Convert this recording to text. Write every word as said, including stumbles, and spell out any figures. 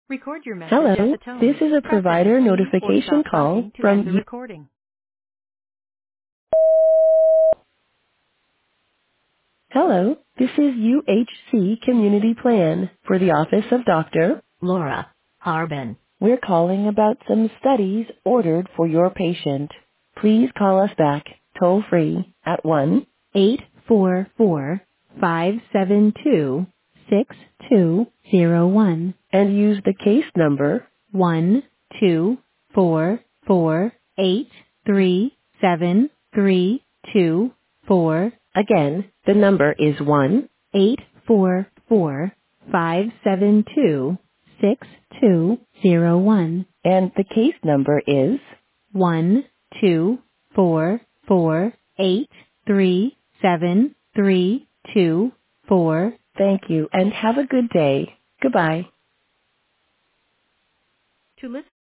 Record your message at Hello, the this tone. is a Press any provider key or notification stop call talking to end from the you. recording. Hello, this is U H C Community Plan for the Office of Doctor Laura Harbin. We're calling about some studies ordered for your patient. Please call us back toll free at one eight four four, five seven two, six two zero one and use the case number one two four four eight three seven three two four. Again, the number is one eight four four, five seven two, six two zero one and the case number is one two four four eight three seven three two four. Thank you and have a good day. Goodbye. To listen